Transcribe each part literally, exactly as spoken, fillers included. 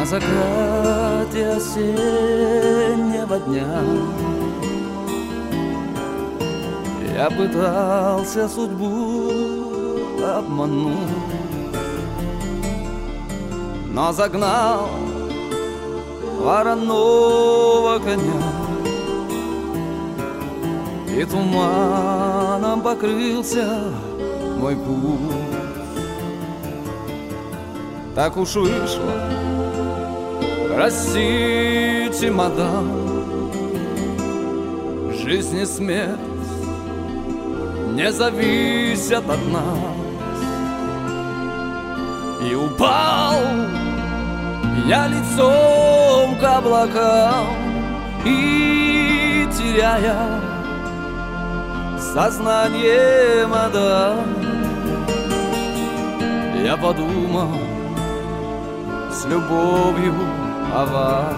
На закате осеннего дня я пытался судьбу обмануть, но загнал вороного коня, и туманом покрылся мой путь. Так уж вышло, простите, мадам, жизнь и смерть не зависят от нас. И упал я лицом к облакам, и, теряя сознание, мадам, я подумал с любовью о вас.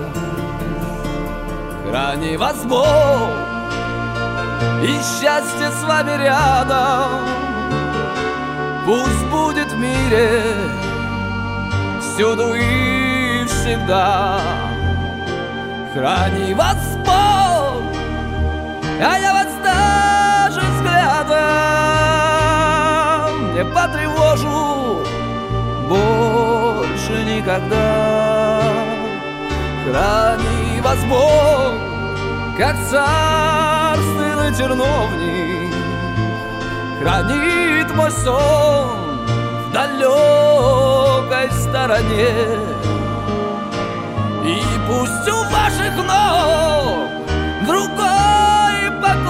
Храни вас Бог, и счастье с вами рядом. Пусть будет в мире всюду и всегда. Храни вас Бог, а я вас даже взглядом не потревожу больше никогда. Храни вас Бог, как царственный терновник хранит мой сон в далекой стороне. И пусть у ваших ног другой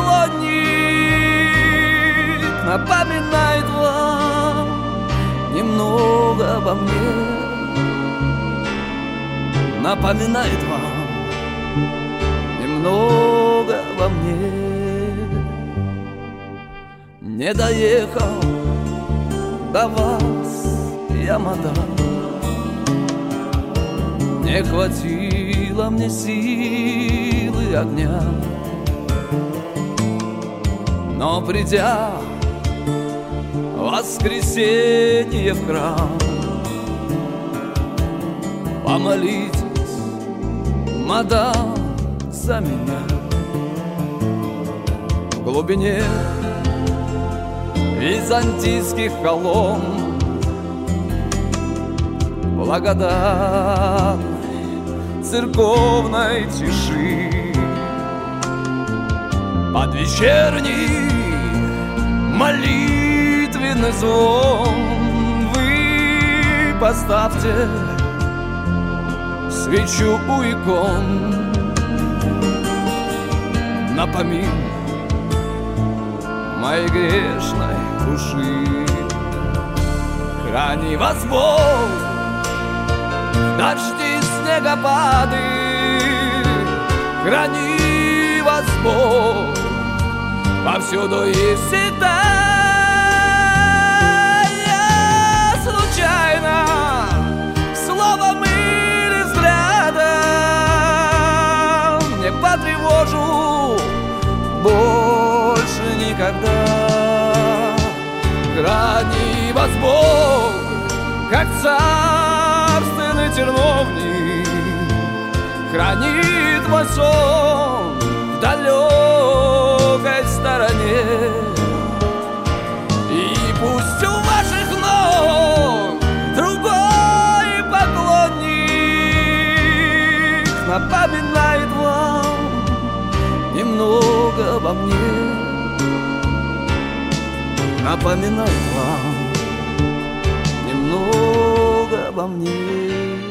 поклонник напоминает вам немного обо мне, напоминает вам немного обо мне. Не доехал до вас я, мадам, не хватило мне силы огня, но придя в воскресенье в храм, помолитесь, мадам, за меня. В глубине византийских колонн благодатной церковной тиши под вечерний молитвенный звон вы поставьте свечу у икон, напомин моей грешной души. Храни вас Бог, дожди, снегопады, храни вас Бог повсюду и всегда. Я случайно словом или взглядом не потревожу больше никогда. Храни вас Бог, как царственный терновник хранит мой сон в далекой стороне. И пусть у ваших ног другой поклонник напоминает вам немного обо мне, напоминает вам немного обо мне.